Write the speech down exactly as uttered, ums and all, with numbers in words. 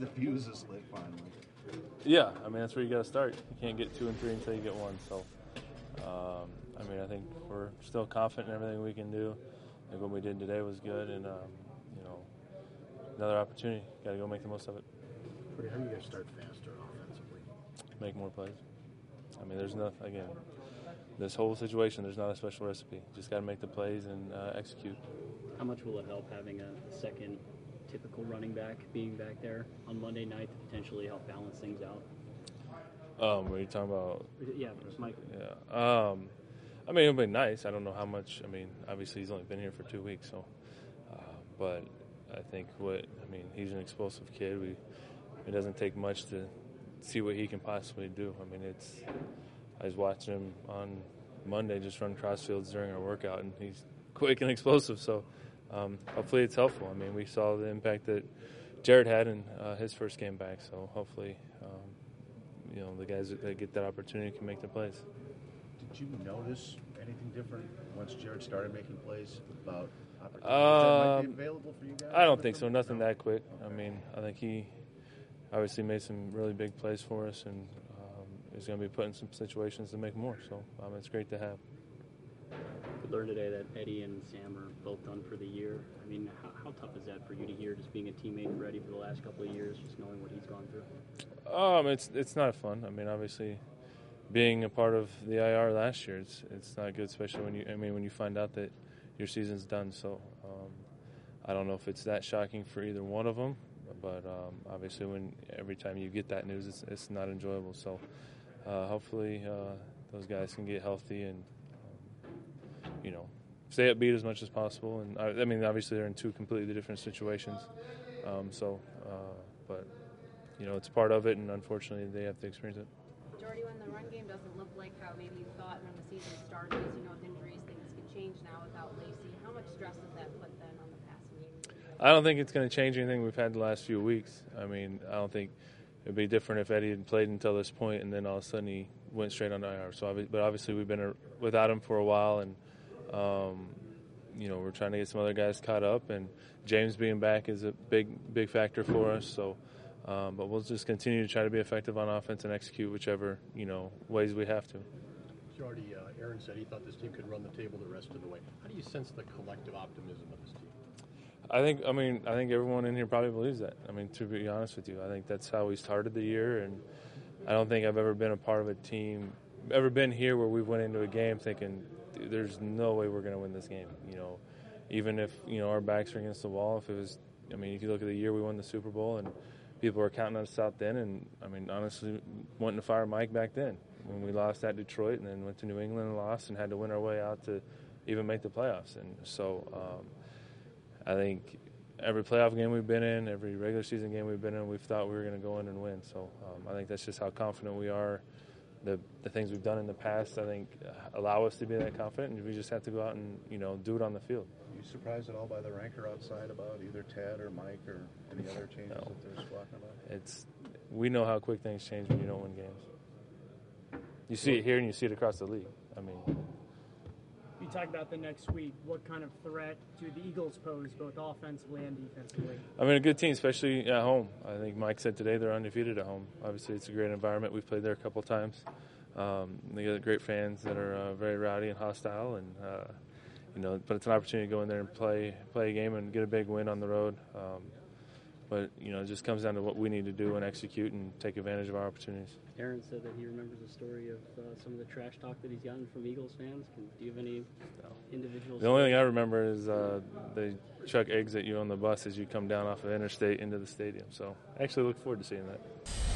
the fuse is lit finally. Yeah, I mean, that's where you got to start. You can't get two and three until you get one. So, um, I mean, I think we're still confident in everything we can do. I think what we did today was good, and, um, you know, another opportunity. Got to go make the most of it. How do you guys start faster offensively? Make more plays. I mean, there's nothing, again, this whole situation, there's not a special recipe. Just got to make the plays and uh, execute. How much will it help having a second typical running back being back there on Monday night to potentially help balance things out? Um, what are you talking about? Yeah, Mike. Yeah. Um, I mean, it'll be nice. I don't know how much. I mean, obviously he's only been here for two weeks, so. Uh, but I think what I mean, he's an explosive kid. We it doesn't take much to see what he can possibly do. I mean, it's. I was watching him on Monday just run crossfields during our workout, and he's quick and explosive. So um, hopefully it's helpful. I mean, we saw the impact that Jared had in uh, his first game back. So hopefully, um, you know, the guys that get that opportunity can make the plays. Did you notice anything different once Jared started making plays about opportunities um, that might be available for you guys? I don't think so. Nothing that quick. I mean, I think he obviously made some really big plays for us, and um, is going to be put in some situations to make more. So um, it's great to have. We learned today that Eddie and Sam are both done for the year. I mean, how, how tough is that for you to hear, just being a teammate for Eddie for the last couple of years, just knowing what he's gone through? Um, it's it's not fun. I mean, obviously, being a part of the I R last year, it's it's not good, especially when you I mean when you find out that your season's done. So um, I don't know if it's that shocking for either one of them, but um, obviously when every time you get that news, it's it's not enjoyable. So uh, hopefully uh, those guys can get healthy and um, you know stay upbeat as much as possible. And I, I mean, obviously they're in two completely different situations. Um, so, uh, but you know, it's part of it, and unfortunately they have to experience it. Jordy, when the run game doesn't look like how maybe you thought when the season started, as you know, with injuries, things can change now without Lacey. How much stress does that put then on the passing game? I don't think it's going to change anything we've had the last few weeks. I mean, I don't think it would be different if Eddie had played until this point and then all of a sudden he went straight on I R. So, but obviously we've been without him for a while, and um, you know, we're trying to get some other guys caught up, and James being back is a big, big factor for us. So. Um, but we'll just continue to try to be effective on offense and execute whichever, you know, ways we have to. Jordy, uh, Aaron said he thought this team could run the table the rest of the way. How do you sense the collective optimism of this team? I think, I mean, I think everyone in here probably believes that. I mean, to be honest with you, I think that's how we started the year, and I don't think I've ever been a part of a team, ever been here where we went into a game thinking there's no way we're going to win this game. You know, even if, you know, our backs are against the wall, if it was, I mean, if you look at the year we won the Super Bowl and people were counting us out then, and, I mean, honestly, wanting to fire Mike back then when we lost at Detroit and then went to New England and lost and had to win our way out to even make the playoffs. And so um, I think every playoff game we've been in, every regular season game we've been in, we've thought we were going to go in and win. So um, I think that's just how confident we are. The the things we've done in the past, I think, allow us to be that confident, and we just have to go out and, you know, do it on the field. Are you surprised at all by the ranker outside about either Tad or Mike or any other changes No. that they're squawking about? It's we know how quick things change when you don't win games. You see it here and you see it across the league. I mean, You talk about the next week. What kind of threat do the Eagles pose, both offensively and defensively? I mean, a good team, especially at home. I think Mike said today they're undefeated at home. Obviously, it's a great environment. We've played there a couple times. Um, they got great fans that are uh, very rowdy and hostile, and uh, you know, but it's an opportunity to go in there and play play a game and get a big win on the road. Um, but you know, it just comes down to what we need to do and execute and take advantage of our opportunities. Aaron said that he remembers a story of uh, some of the trash talk that he's gotten from Eagles fans. Can, do you have any individual? The only thing I remember is uh, they chuck eggs at you on the bus as you come down off of Interstate into the stadium. So I actually look forward to seeing that.